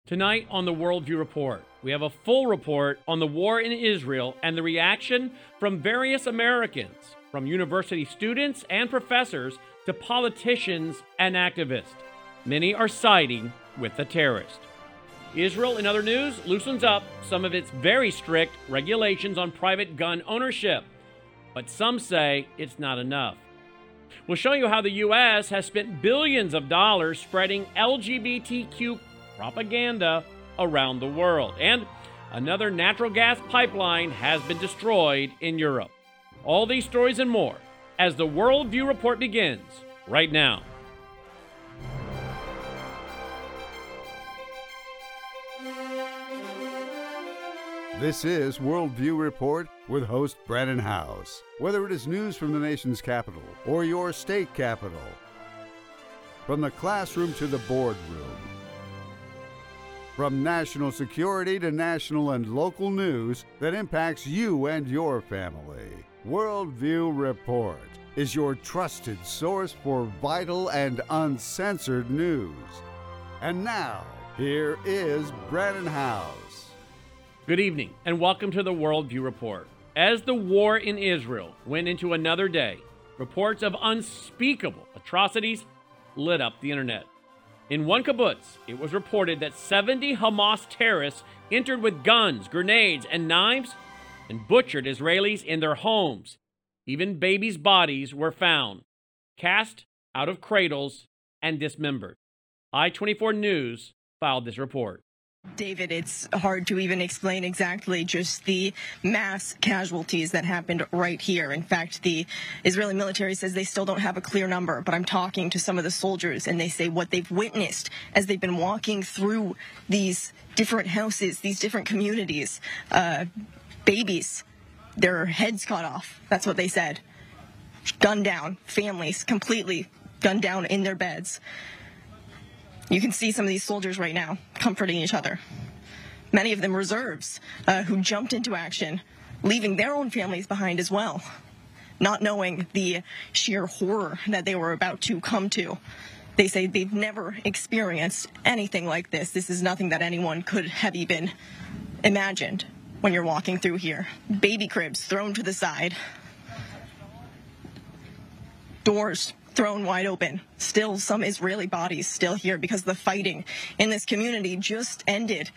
Tonight on the Worldview Report, we have a full report on the war in Israel and the reaction from various Americans, from university students and professors to politicians and activists. Many are siding with the terrorist. Israel, in other news, loosens up some of its very strict regulations on private gun ownership, but some say it's not enough. We'll show you how the U.S. has spent billions of dollars spreading LGBTQ propaganda around the world. And another natural gas pipeline has been destroyed in Europe. All these stories and more as the Worldview Report begins right now. This is Worldview Report with host Brandon House. Whether it is news from the nation's capital or your state capital, from the classroom to the boardroom, from national security to national and local news that impacts you and your family, Worldview Report is your trusted source for vital and uncensored news. And now, here is Brandon House. Good evening, and welcome to the Worldview Report. As the war in Israel went into another day, reports of unspeakable atrocities lit up the internet. In one kibbutz, it was reported that 70 Hamas terrorists entered with guns, grenades, and knives and butchered Israelis in their homes. Even babies' bodies were found, cast out of cradles, and dismembered. I-24 News filed this report. David, it's hard to even explain exactly just the mass casualties that happened right here. In fact, the Israeli military says they still don't have a clear number, but I'm talking to some of the soldiers and they say what they've witnessed as they've been walking through these different houses, these different communities, babies, their heads cut off. That's what they said. Gunned down, families completely gunned down in their beds. You can see some of these soldiers right now comforting each other. Many of them reserves who jumped into action, leaving their own families behind as well, not knowing the sheer horror that they were about to come to. They say they've never experienced anything like this. This is nothing that anyone could have even imagined when you're walking through here. Baby cribs thrown to the side. Doors thrown wide open. Still some Israeli bodies still here because the fighting in this community just ended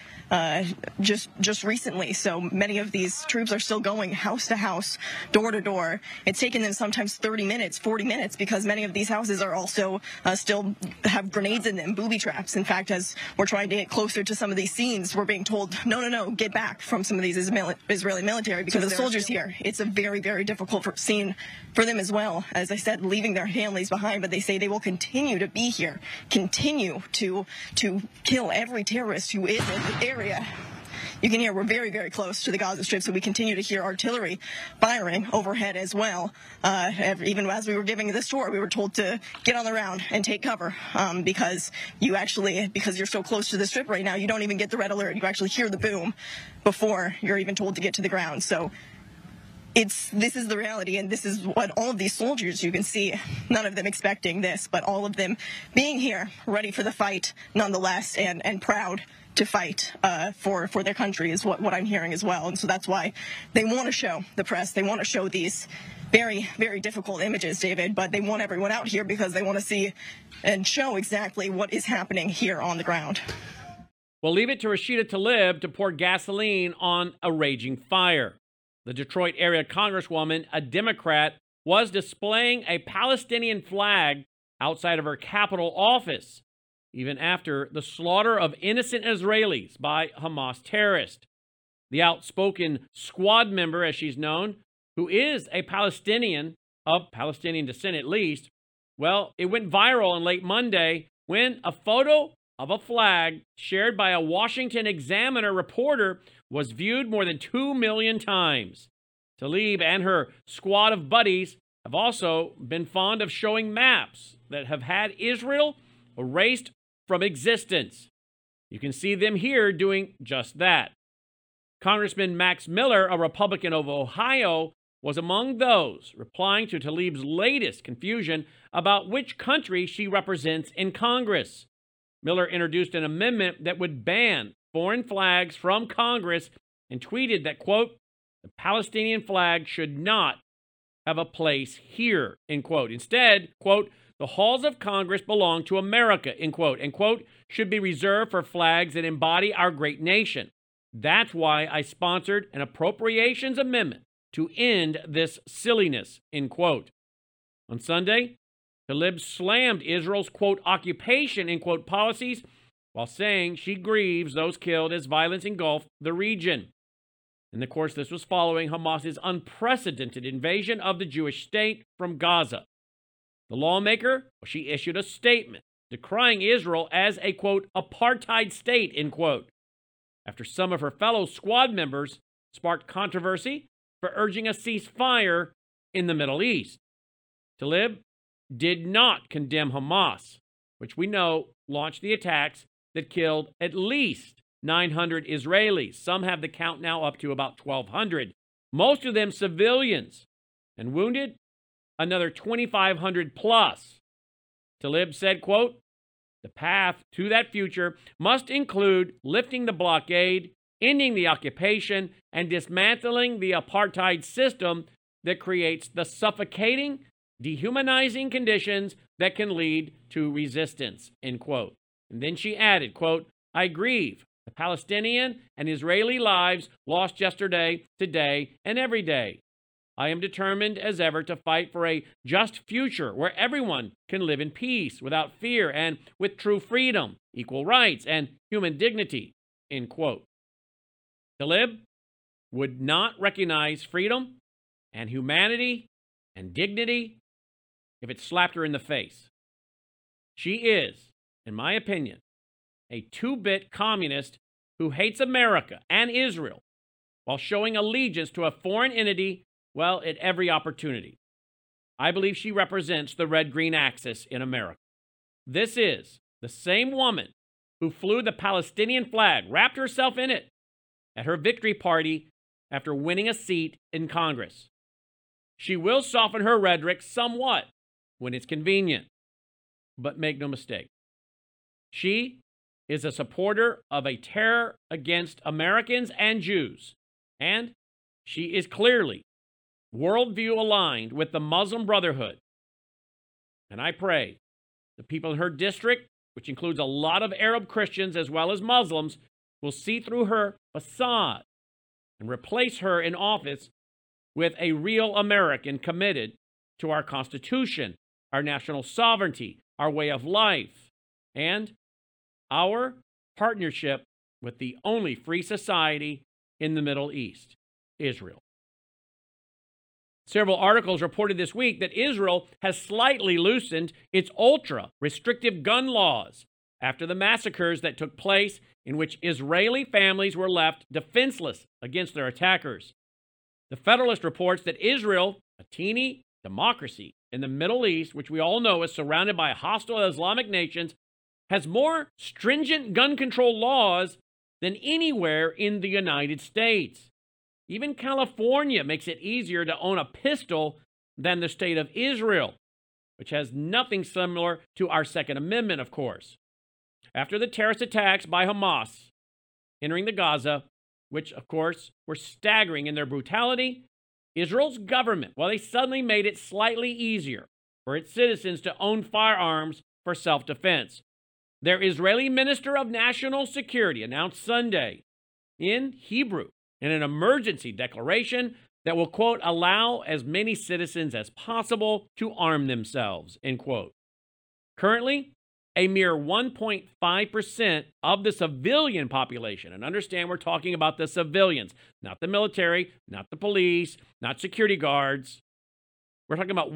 just recently. So many of these troops are still going house to house, door to door. It's taken them sometimes 30 minutes, 40 minutes because many of these houses are also still have grenades in them, booby traps. In fact, as we're trying to get closer to some of these scenes, we're being told, no, get back from some of these Israeli military because the soldiers here. It's a very, very difficult scene for them as well. As I said, leaving their families behind, but they say they will continue to be here, continue to kill every terrorist who is in the area. You can hear we're very, very close to the Gaza Strip, so we continue to hear artillery firing overhead as well. Even as we were giving this tour, we were told to get on the ground and take cover because you're so close to the strip right now, you don't even get the red alert. You actually hear the boom before you're even told to get to the ground. So this is the reality, and this is what all of these soldiers, you can see, none of them expecting this, but all of them being here, ready for the fight nonetheless, and proud to fight for their country is what I'm hearing as well. And so that's why they want to show the press, they want to show these very, very difficult images, David, but they want everyone out here because they want to see and show exactly what is happening here on the ground. We'll leave it to Rashida Tlaib to pour gasoline on a raging fire. The Detroit area congresswoman, a Democrat, was displaying a Palestinian flag outside of her Capitol office, even after the slaughter of innocent Israelis by Hamas terrorists. The outspoken squad member, as she's known, who is a Palestinian, of Palestinian descent at least, well, it went viral on late Monday when a photo of a flag shared by a Washington Examiner reporter was viewed more than 2 million times. Tlaib and her squad of buddies have also been fond of showing maps that have had Israel erased from existence. You can see them here doing just that. Congressman Max Miller, a Republican of Ohio, was among those replying to Tlaib's latest confusion about which country she represents in Congress. Miller introduced an amendment that would ban foreign flags from Congress and tweeted that, quote, the Palestinian flag should not have a place here, end quote. Instead, quote, the halls of Congress belong to America, end quote, and, quote, should be reserved for flags that embody our great nation. That's why I sponsored an appropriations amendment to end this silliness, end quote. On Sunday, Tlaib slammed Israel's, quote, occupation, end quote, policies while saying she grieves those killed as violence engulfed the region. And of course, this was following Hamas's unprecedented invasion of the Jewish state from Gaza. The lawmaker, she issued a statement decrying Israel as a, quote, apartheid state, end quote, after some of her fellow squad members sparked controversy for urging a ceasefire in the Middle East. Tlaib did not condemn Hamas, which we know launched the attacks that killed at least 900 Israelis. Some have the count now up to about 1,200, most of them civilians, and wounded another 2,500 plus. Tlaib said, quote, the path to that future must include lifting the blockade, ending the occupation, and dismantling the apartheid system that creates the suffocating, dehumanizing conditions that can lead to resistance, end quote. And then she added, quote, I grieve the Palestinian and Israeli lives lost yesterday, today, and every day. I am determined as ever to fight for a just future where everyone can live in peace, without fear, and with true freedom, equal rights, and human dignity, end quote. Tlaib would not recognize freedom and humanity and dignity if it slapped her in the face. She is, in my opinion, a two-bit communist who hates America and Israel while showing allegiance to a foreign entity, well, at every opportunity. I believe she represents the red-green axis in America. This is the same woman who flew the Palestinian flag, wrapped herself in it, at her victory party after winning a seat in Congress. She will soften her rhetoric somewhat when it's convenient, but make no mistake, she is a supporter of a terror against Americans and Jews, and she is clearly worldview aligned with the Muslim Brotherhood. And I pray the people in her district, which includes a lot of Arab Christians as well as Muslims, will see through her facade and replace her in office with a real American committed to our Constitution, our national sovereignty, our way of life, and our partnership with the only free society in the Middle East, Israel. Several articles reported this week that Israel has slightly loosened its ultra-restrictive gun laws after the massacres that took place in which Israeli families were left defenseless against their attackers. The Federalist reports that Israel, a teeny democracy in the Middle East, which we all know is surrounded by hostile Islamic nations, has more stringent gun control laws than anywhere in the United States. Even California makes it easier to own a pistol than the state of Israel, which has nothing similar to our Second Amendment, of course. After the terrorist attacks by Hamas entering the Gaza, which, of course, were staggering in their brutality, Israel's government, well, they suddenly made it slightly easier for its citizens to own firearms for self-defense. Their Israeli Minister of National Security announced Sunday in Hebrew in an emergency declaration that will, quote, allow as many citizens as possible to arm themselves, end quote. Currently, a mere 1.5% of the civilian population, and understand we're talking about the civilians, not the military, not the police, not security guards. We're talking about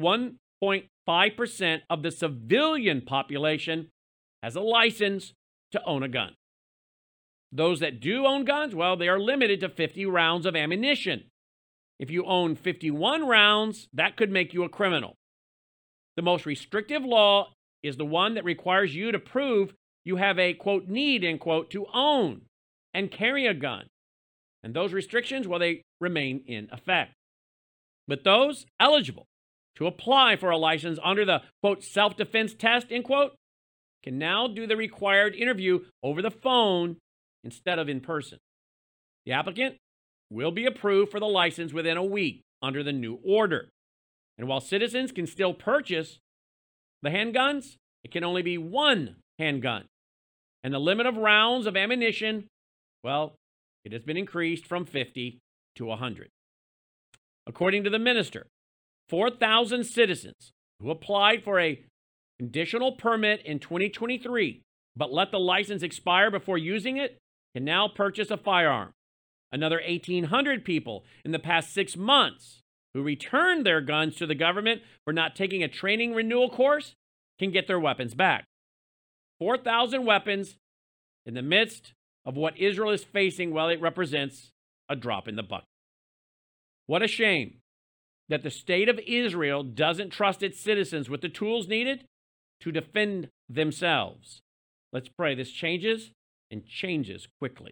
1.5% of the civilian population has a license to own a gun. Those that do own guns, well, they are limited to 50 rounds of ammunition. If you own 51 rounds, that could make you a criminal. The most restrictive law is the one that requires you to prove you have a, quote, need, end quote, to own and carry a gun. And those restrictions, well, they remain in effect. But those eligible to apply for a license under the, quote, self-defense test, end quote, can now do the required interview over the phone instead of in person. The applicant will be approved for the license within a week under the new order. And while citizens can still purchase the handguns, it can only be one handgun. And the limit of rounds of ammunition, well, it has been increased from 50 to 100. According to the minister, 4,000 citizens who applied for a conditional permit in 2023 but let the license expire before using it can now purchase a firearm. Another 1,800 people in the past 6 months who returned their guns to the government for not taking a training renewal course can get their weapons back. 4,000 weapons in the midst of what Israel is facing, well, it represents a drop in the bucket. What a shame that the state of Israel doesn't trust its citizens with the tools needed to defend themselves. Let's pray this changes and changes quickly.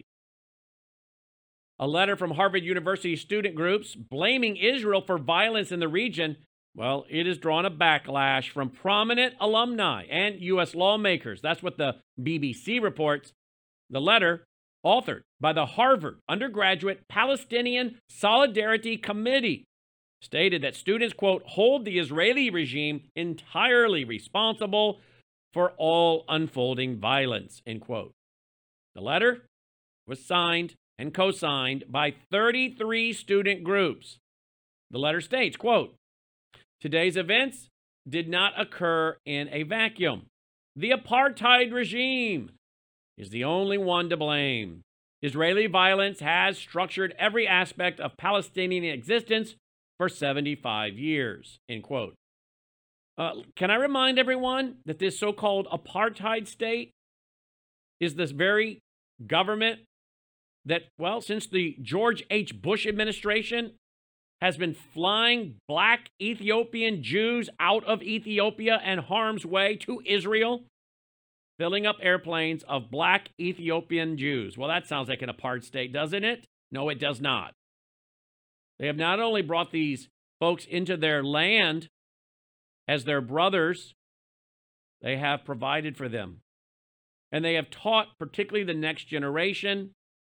A letter from Harvard University student groups blaming Israel for violence in the region, well, it has drawn a backlash from prominent alumni and U.S. lawmakers. That's what the BBC reports. The letter, authored by the Harvard Undergraduate Palestinian Solidarity Committee, stated that students, quote, hold the Israeli regime entirely responsible for all unfolding violence, end quote. The letter was signed and co-signed by 33 student groups. The letter states, quote, today's events did not occur in a vacuum. The apartheid regime is the only one to blame. Israeli violence has structured every aspect of Palestinian existence for 75 years, end quote. Can I remind everyone that this so-called apartheid state is this very government that, well, since the George H. Bush administration has been flying black Ethiopian Jews out of Ethiopia and harm's way to Israel, filling up airplanes of black Ethiopian Jews. Well, that sounds like an apartheid state, doesn't it? No, it does not. They have not only brought these folks into their land as their brothers, they have provided for them. And they have taught, particularly the next generation,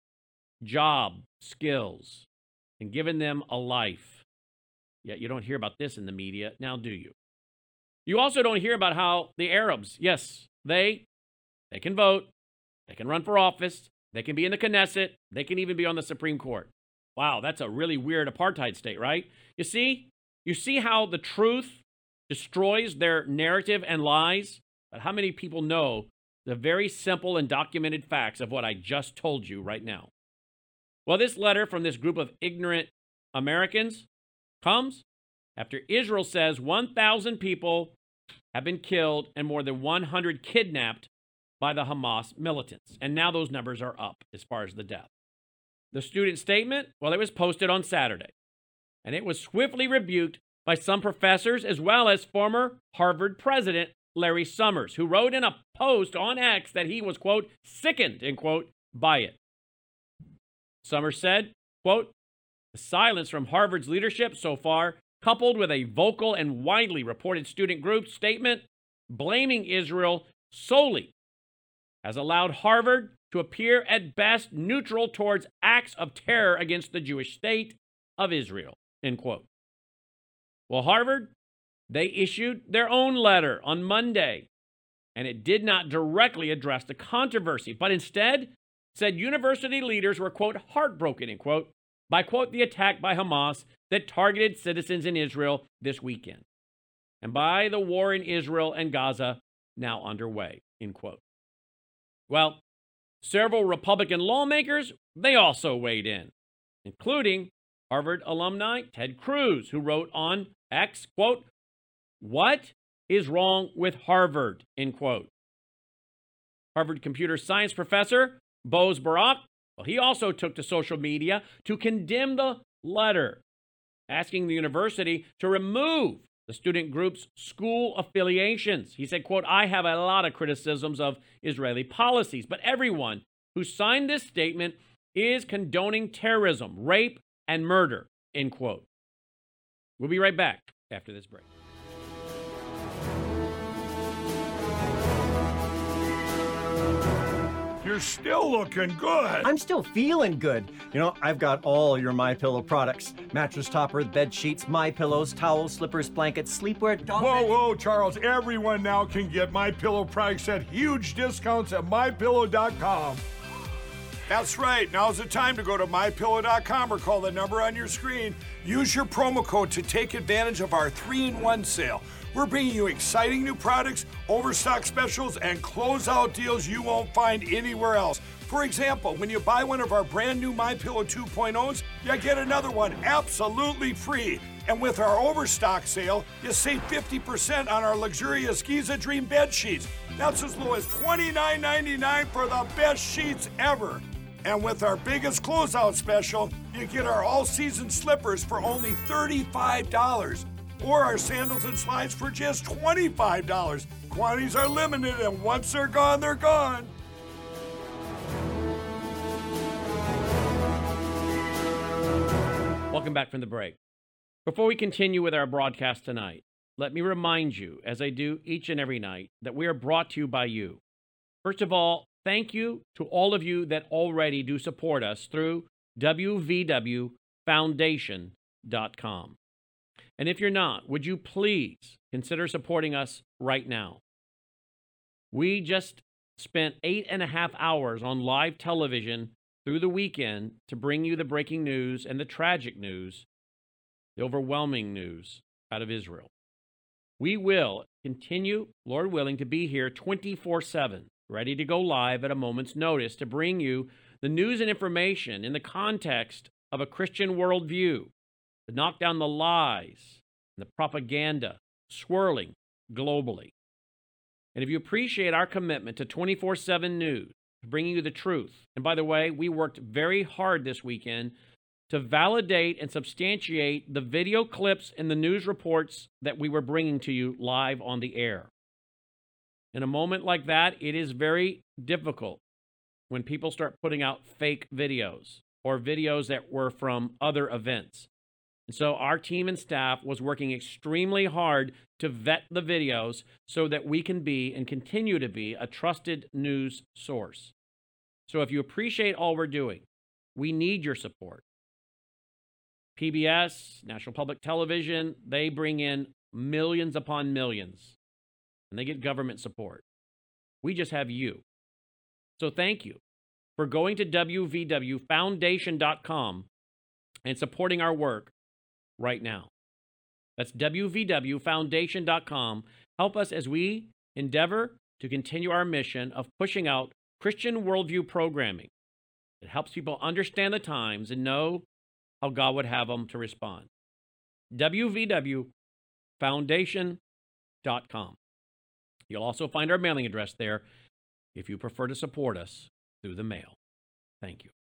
job skills and given them a life. Yet you don't hear about this in the media, now do you? You also don't hear about how the Arabs, yes, they can vote, they can run for office, they can be in the Knesset, they can even be on the Supreme Court. Wow, that's a really weird apartheid state, right? You see how the truth destroys their narrative and lies? But how many people know the very simple and documented facts of what I just told you right now? Well, this letter from this group of ignorant Americans comes after Israel says 1,000 people have been killed and more than 100 kidnapped by the Hamas militants. And now those numbers are up as far as the death. The student statement, well, it was posted on Saturday, and it was swiftly rebuked by some professors as well as former Harvard president Larry Summers, who wrote in a post on X that he was, quote, sickened, end quote, by it. Summers said, quote, the silence from Harvard's leadership so far, coupled with a vocal and widely reported student group statement blaming Israel solely, has allowed Harvard to appear at best neutral towards acts of terror against the Jewish state of Israel, end quote. Well, Harvard, they issued their own letter on Monday, and it did not directly address the controversy, but instead said university leaders were, quote, heartbroken, end quote, by, quote, the attack by Hamas that targeted citizens in Israel this weekend, and by the war in Israel and Gaza now underway, end quote. Well, several Republican lawmakers, they also weighed in, including Harvard alumni Ted Cruz, who wrote on X, quote, what is wrong with Harvard, end quote. Harvard computer science professor Boaz Barak, well, he also took to social media to condemn the letter, asking the university to remove the student group's school affiliations. He said, quote, I have a lot of criticisms of Israeli policies, but everyone who signed this statement is condoning terrorism, rape, and murder, end quote. We'll be right back after this break. You're still looking good. I'm still feeling good. You know, I've got all your MyPillow products. Mattress topper, bed sheets, MyPillows, towels, slippers, blankets, sleepwear, dog beds. Whoa, Charles. Everyone now can get MyPillow products at huge discounts at MyPillow.com. That's right. Now's the time to go to MyPillow.com or call the number on your screen. Use your promo code to take advantage of our 3-in-1 sale. We're bringing you exciting new products, overstock specials, and closeout deals you won't find anywhere else. For example, when you buy one of our brand new MyPillow 2.0s, you get another one absolutely free. And with our overstock sale, you save 50% on our luxurious Giza Dream bed sheets. That's as low as $29.99 for the best sheets ever. And with our biggest closeout special, you get our all-season slippers for only $35. Or our sandals and slides for just $25. Quantities are limited, and once they're gone, they're gone. Welcome back from the break. Before we continue with our broadcast tonight, let me remind you, as I do each and every night, that we are brought to you by you. First of all, thank you to all of you that already do support us through wvwfoundation.com. And if you're not, would you please consider supporting us right now? We just spent 8.5 hours on live television through the weekend to bring you the breaking news and the tragic news, the overwhelming news out of Israel. We will continue, Lord willing, to be here 24/7, ready to go live at a moment's notice to bring you the news and information in the context of a Christian worldview, to knock down the lies and the propaganda swirling globally. And if you appreciate our commitment to 24/7 news, bringing you the truth, and by the way, we worked very hard this weekend to validate and substantiate the video clips and the news reports that we were bringing to you live on the air. In a moment like that, it is very difficult when people start putting out fake videos or videos that were from other events. And so our team and staff was working extremely hard to vet the videos so that we can be and continue to be a trusted news source. So if you appreciate all we're doing, we need your support. PBS, National Public Television, they bring in millions upon millions, and they get government support. We just have you. So thank you for going to wvwfoundation.com and supporting our work right now. That's wvwfoundation.com. Help us as we endeavor to continue our mission of pushing out Christian worldview programming. It helps people understand the times and know how God would have them to respond. wvwfoundation.com. You'll also find our mailing address there if you prefer to support us through the mail. Thank you.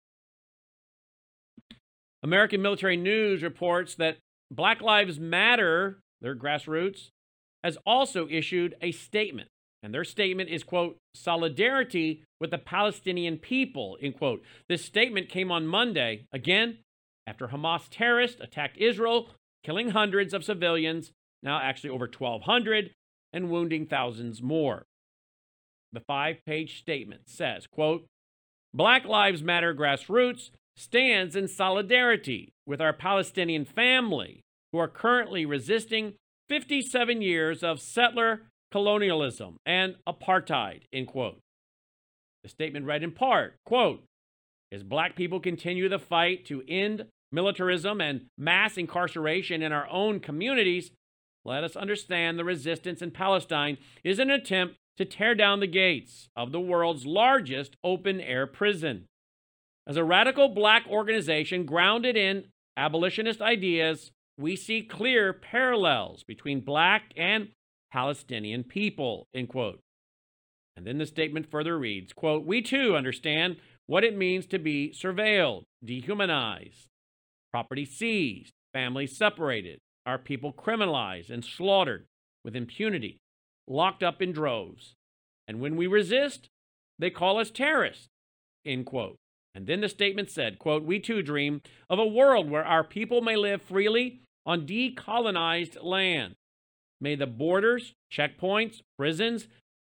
American Military News reports that Black Lives Matter, their grassroots, has also issued a statement. And their statement is, quote, solidarity with the Palestinian people, end quote. This statement came on Monday, again, after Hamas terrorists attacked Israel, killing hundreds of civilians, now actually over 1,200, and wounding thousands more. The 5-page statement says, quote, Black Lives Matter grassroots stands in solidarity with our Palestinian family who are currently resisting 57 years of settler colonialism and apartheid, end quote. The statement read in part, quote, as Black people continue the fight to end militarism and mass incarceration in our own communities, let us understand the resistance in Palestine is an attempt to tear down the gates of the world's largest open-air prison. As a radical Black organization grounded in abolitionist ideas, we see clear parallels between Black and Palestinian people, end quote. And then the statement further reads, quote, we too understand what it means to be surveilled, dehumanized, property seized, families separated, our people criminalized and slaughtered with impunity, locked up in droves. And when we resist, they call us terrorists, end quote. And then the statement said, quote, we too dream of a world where our people may live freely on decolonized land. May the borders, checkpoints, prisons,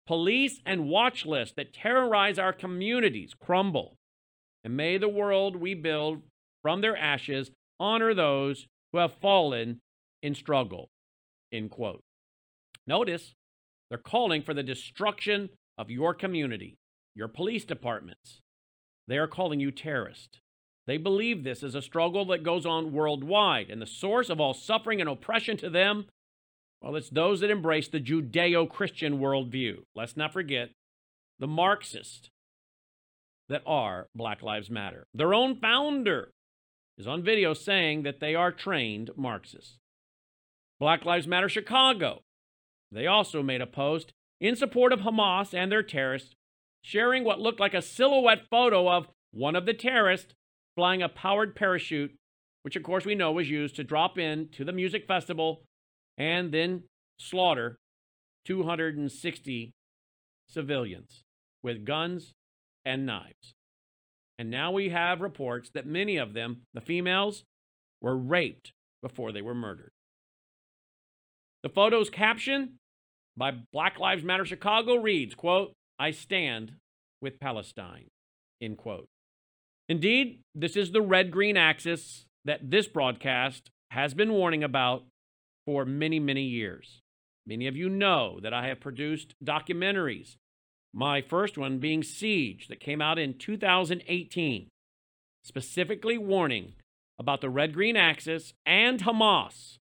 police and watch lists that terrorize our communities crumble. And may the world we build from their ashes honor those who have fallen in struggle." End quote. Notice, they're calling for the destruction of your community, your police departments. They are calling you terrorist. They believe this is a struggle that goes on worldwide, and the source of all suffering and oppression to them, well, it's those that embrace the Judeo-Christian worldview. Let's not forget the Marxists that are Black Lives Matter. Their own founder is on video saying that they are trained Marxists. Black Lives Matter Chicago, they also made a post in support of Hamas and their terrorists, sharing what looked like a silhouette photo of one of the terrorists flying a powered parachute, which of course we know was used to drop in to the music festival and then slaughter 260 civilians with guns and knives. And now we have reports that many of them, the females, were raped before they were murdered. The photo's caption by Black Lives Matter Chicago reads, quote, "I stand with Palestine," end quote. Indeed, this is the red-green axis that this broadcast has been warning about for many, many years. Many of you know that I have produced documentaries, my first one being Siege, that came out in 2018, specifically warning about the red-green axis and Hamas,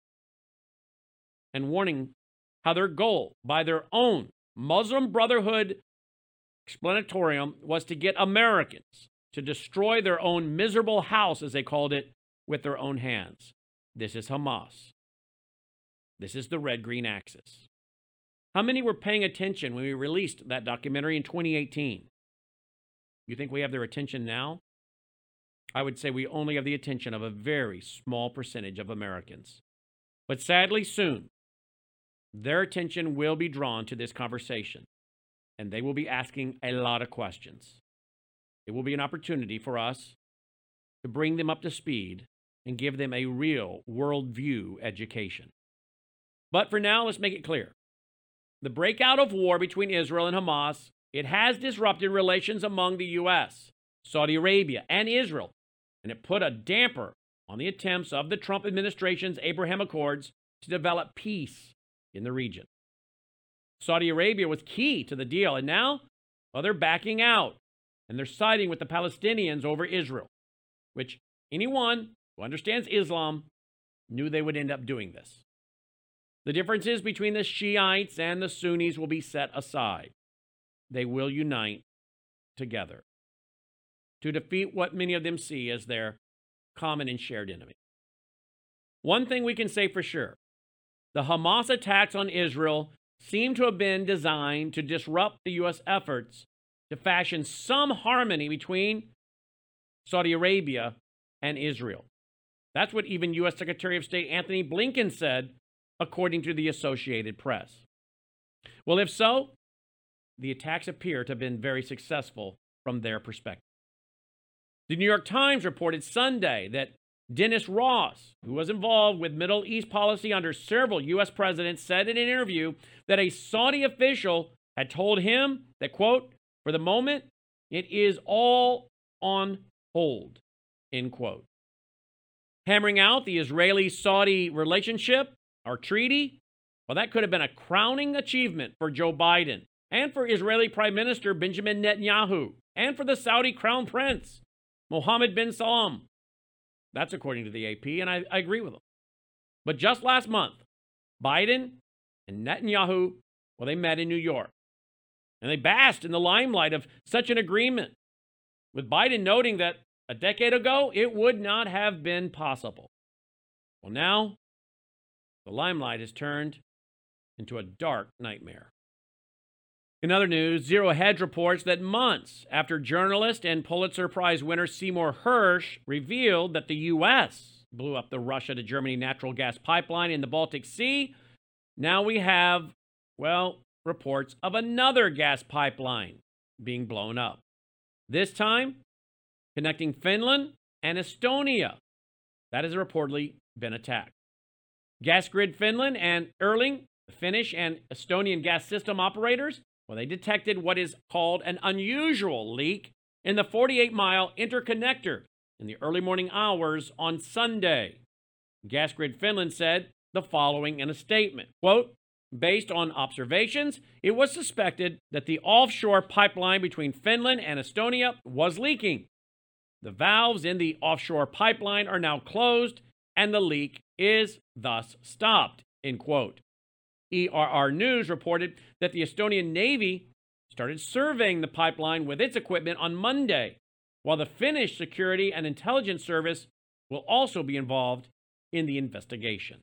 and warning how their goal by their own Muslim Brotherhood explanatorium was to get Americans to destroy their own miserable house, as they called it, with their own hands. This is Hamas. This is the red-green axis. How many were paying attention when we released that documentary in 2018? You think we have their attention now? I would say we only have the attention of a very small percentage of Americans. But sadly, soon, their attention will be drawn to this conversation, and they will be asking a lot of questions. It will be an opportunity for us to bring them up to speed and give them a real worldview education. But for now, let's make it clear. The breakout of war between Israel and Hamas, it has disrupted relations among the U.S., Saudi Arabia, and Israel, and it put a damper on the attempts of the Trump administration's Abraham Accords to develop peace in the region. Saudi Arabia was key to the deal, and now, well, they're backing out, and they're siding with the Palestinians over Israel, which anyone who understands Islam knew they would end up doing this. The differences between the Shiites and the Sunnis will be set aside. They will unite together to defeat what many of them see as their common and shared enemy. One thing we can say for sure, the Hamas attacks on Israel seem to have been designed to disrupt the U.S. efforts to fashion some harmony between Saudi Arabia and Israel. That's what even U.S. Secretary of State Anthony Blinken said, according to the Associated Press. Well, if so, the attacks appear to have been very successful from their perspective. The New York Times reported Sunday that Dennis Ross, who was involved with Middle East policy under several U.S. presidents, said in an interview that a Saudi official had told him that, quote, "For the moment, it is all on hold," end quote. Hammering out the Israeli-Saudi relationship, our treaty, well, that could have been a crowning achievement for Joe Biden and for Israeli Prime Minister Benjamin Netanyahu and for the Saudi Crown Prince, Mohammed bin Salman. That's according to the AP, and I agree with them. But just last month, Biden and Netanyahu, well, they met in New York, and they basked in the limelight of such an agreement, with Biden noting that a decade ago, it would not have been possible. Well, now, the limelight has turned into a dark nightmare. In other news, Zero Hedge reports that months after journalist and Pulitzer Prize winner Seymour Hersh revealed that the U.S. blew up the Russia to Germany natural gas pipeline in the Baltic Sea, now we have, well, reports of another gas pipeline being blown up. This time, connecting Finland and Estonia. That has reportedly been attacked. Gas Grid Finland and Erling, the Finnish and Estonian gas system operators, Well, they detected what is called an unusual leak in the 48-mile interconnector in the early morning hours on Sunday. Gas Grid Finland said the following in a statement, quote, based on observations, it was suspected that the offshore pipeline between Finland and Estonia was leaking. The valves in the offshore pipeline are now closed, and the leak is thus stopped, end quote. ERR News reported that the Estonian Navy started surveying the pipeline with its equipment on Monday, while the Finnish Security and Intelligence Service will also be involved in the investigation.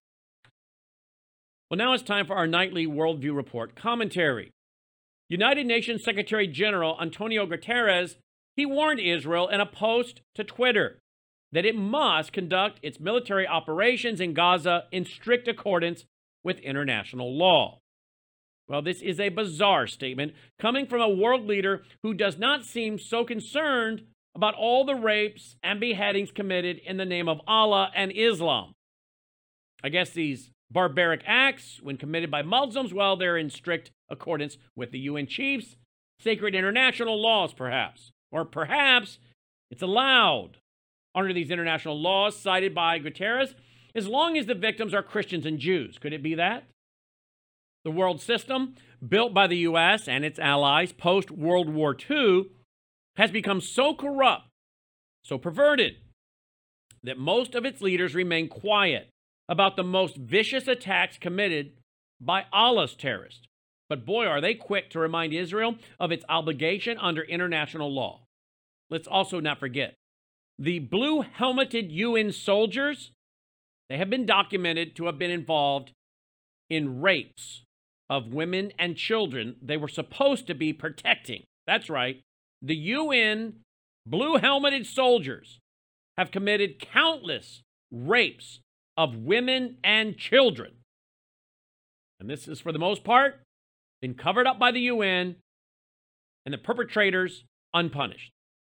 Well, now it's time for our nightly Worldview Report commentary. United Nations Secretary General Antonio Guterres, he warned Israel in a post to Twitter that it must conduct its military operations in Gaza in strict accordance with international law. Well, this is a bizarre statement coming from a world leader who does not seem so concerned about all the rapes and beheadings committed in the name of Allah and Islam. I guess these barbaric acts, when committed by Muslims, well, they're in strict accordance with the UN chiefs, sacred international laws, perhaps. Or perhaps it's allowed under these international laws cited by Guterres, as long as the victims are Christians and Jews. Could it be that? The world system, built by the U.S. and its allies post-World War II, has become so corrupt, so perverted, that most of its leaders remain quiet about the most vicious attacks committed by Allah's terrorists. But boy, are they quick to remind Israel of its obligation under international law. Let's also not forget, the blue-helmeted UN soldiers, they have been documented to have been involved in rapes of women and children they were supposed to be protecting. That's right. The UN blue-helmeted soldiers have committed countless rapes of women and children. And this is, for the most part, been covered up by the UN and the perpetrators unpunished.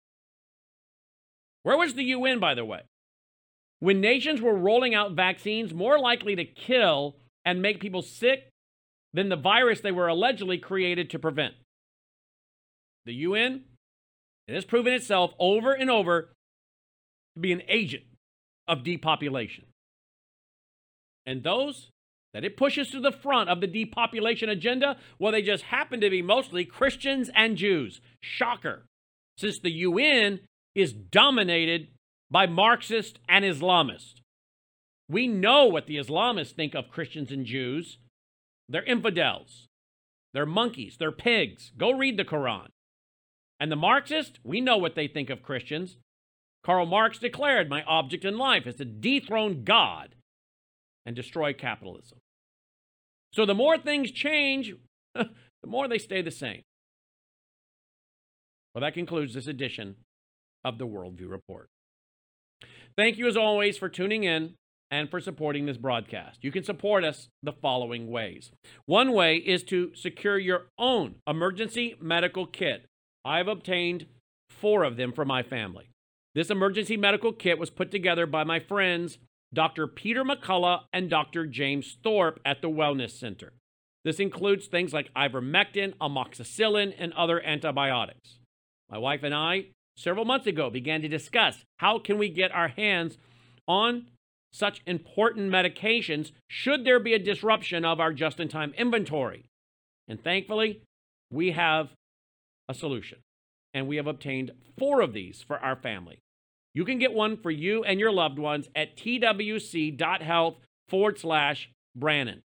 Where was the UN, by the way, when nations were rolling out vaccines more likely to kill and make people sick than the virus they were allegedly created to prevent? The UN, it has proven itself over and over to be an agent of depopulation. And those that it pushes to the front of the depopulation agenda, well, they just happen to be mostly Christians and Jews. Shocker, since the UN is dominated by Marxists and Islamists. We know what the Islamists think of Christians and Jews. They're infidels. They're monkeys. They're pigs. Go read the Quran. And the Marxists, we know what they think of Christians. Karl Marx declared, "My object in life is to dethrone God and destroy capitalism." So the more things change, the more they stay the same. Well, that concludes this edition of the Worldview Report. Thank you, as always, for tuning in and for supporting this broadcast. You can support us the following ways. One way is to secure your own emergency medical kit. I've obtained 4 of them for my family. This emergency medical kit was put together by my friends Dr. Peter McCullough and Dr. James Thorpe at the Wellness Center. This includes things like ivermectin, amoxicillin, and other antibiotics. My wife and I, several months ago, began to discuss how can we get our hands on such important medications should there be a disruption of our just-in-time inventory. And thankfully, we have a solution. And we have obtained 4 of these for our family. You can get one for you and your loved ones at twc.health/Brannon.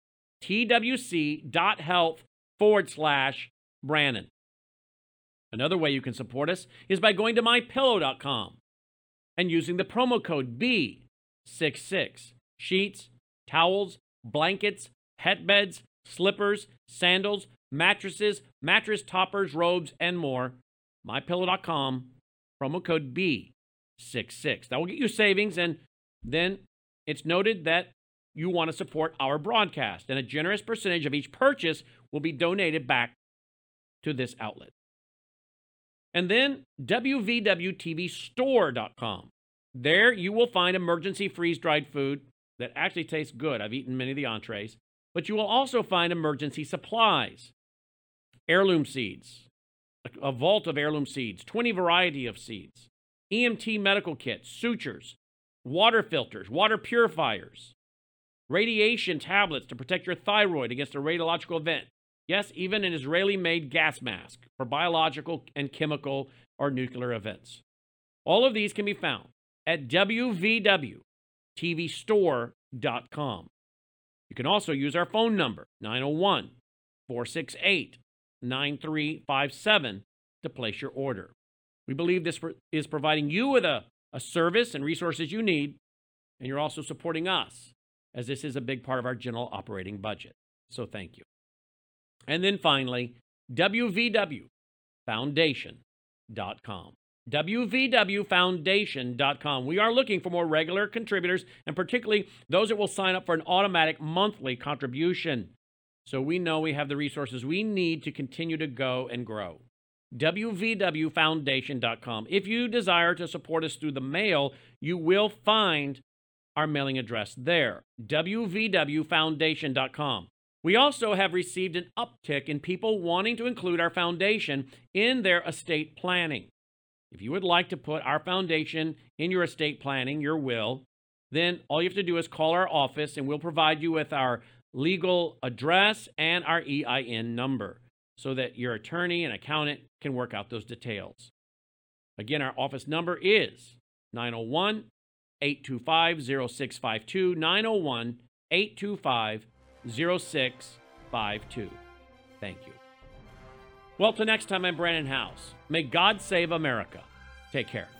twc.health/Brannon. Another way you can support us is by going to mypillow.com and using the promo code B66. Sheets, towels, blankets, pet beds, slippers, sandals, mattresses, mattress toppers, robes, and more. mypillow.com, promo code B66. That will get you savings, and then it's noted that you want to support our broadcast, and a generous percentage of each purchase will be donated back to this outlet. And then www.tvstore.com. There you will find emergency freeze-dried food that actually tastes good. I've eaten many of the entrees. But you will also find emergency supplies. heirloom seeds, a vault of heirloom seeds, 20 variety of seeds, EMT medical kits, sutures, water filters, water purifiers, radiation tablets to protect your thyroid against a radiological event. Yes, even an Israeli-made gas mask for biological and chemical or nuclear events. All of these can be found at wvwtvstore.com. You can also use our phone number, 901-468-9357, to place your order. We believe this is providing you with a service and resources you need, and you're also supporting us, as this is a big part of our general operating budget. So thank you. And then finally, wvwfoundation.com. wvwfoundation.com. We are looking for more regular contributors, and particularly those that will sign up for an automatic monthly contribution, so we know we have the resources we need to continue to go and grow. wvwfoundation.com. If you desire to support us through the mail, you will find our mailing address there, wvwfoundation.com. We also have received an uptick in people wanting to include our foundation in their estate planning. If you would like to put our foundation in your estate planning, your will, then all you have to do is call our office and we'll provide you with our legal address and our EIN number so that your attorney and accountant can work out those details. Again, our office number is 901-825-0652, 901-825-0652. Thank you. Well, till next time, I'm Brandon House. May God save America. Take care.